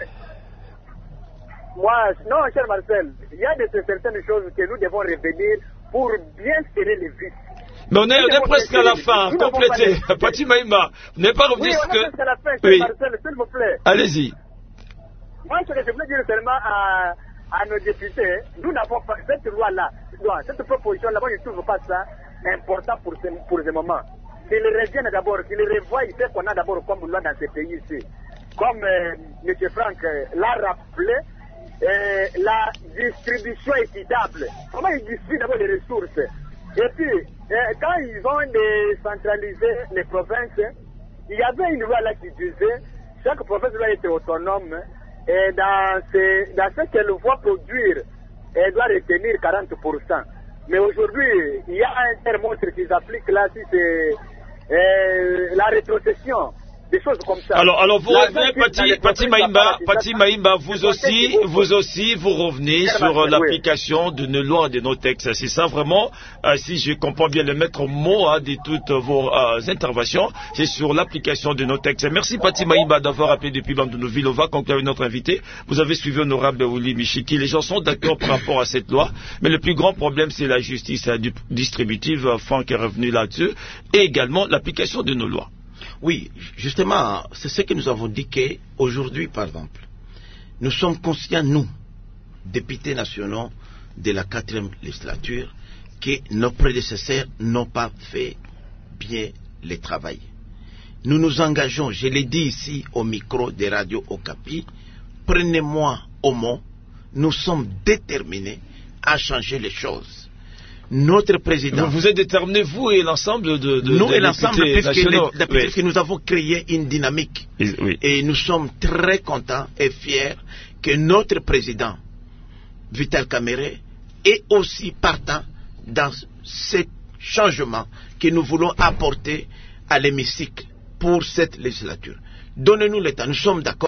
Moi, non, cher Marcel, il y a de certaines choses que nous devons revenir pour bien serrer les vis. Mais on est, on est presque à la fin, complétez. Pati Maïmba, vous n'avez pas revenu oui, ce que... Oui, on est presque à la fin, cher oui. Marcel, s'il vous plaît. Allez-y. Moi, ce que je voulais dire seulement à, à nos députés, nous n'avons pas cette loi-là, cette proposition-là, moi je ne trouve pas ça important pour ce, pour ce moment. Qu'ils reviennent d'abord, qu'ils revoient ce qu'on a d'abord comme loi dans ces pays ici. Comme euh, M. Franck euh, l'a rappelé, Euh, la distribution équitable. Comment ils distribuent d'abord les ressources? Et puis, euh, quand ils ont décentralisé les provinces, il y avait une loi là qui disait chaque province doit être autonome et dans ce, dans ce qu'elle voit produire, elle doit retenir quarante pour cent. Mais aujourd'hui, il y a un thermomètre qu'ils appliquent là, si c'est euh, la rétrocession. Des choses comme ça. Alors, alors vous revenez, Pati, Pati Maïmba, Pati Maïmba, vous aussi, vous aussi, vous revenez sur euh, l'application de nos lois, de nos textes. C'est ça vraiment, euh, si je comprends bien le maître mot hein, de toutes vos euh, interventions, c'est sur l'application de nos textes. Merci Pati Maïmba d'avoir appelé depuis Bandundu-Ville. On va conclure avec notre invité. Vous avez suivi honorable Willy Michiki. Les gens sont d'accord par rapport à cette loi, mais le plus grand problème c'est la justice euh, distributive. Franck est revenu là-dessus, et également l'application de nos lois. Oui, justement, c'est ce que nous avons dit qu'aujourd'hui, par exemple, nous sommes conscients, nous, députés nationaux de la quatrième législature, que nos prédécesseurs n'ont pas fait bien le travail. Nous nous engageons, je l'ai dit ici au micro des radios Okapi, prenez-moi au mot, nous sommes déterminés à changer les choses. Notre président... Vous êtes déterminés, vous et l'ensemble de, de Nous de et l'ensemble des députés, oui. que nous avons créé une dynamique. Oui. Et nous sommes très contents et fiers que notre président, Vital Kamerhe, est aussi partant dans ce changement que nous voulons apporter à l'hémicycle pour cette législature. Donnez-nous le temps, nous sommes d'accord.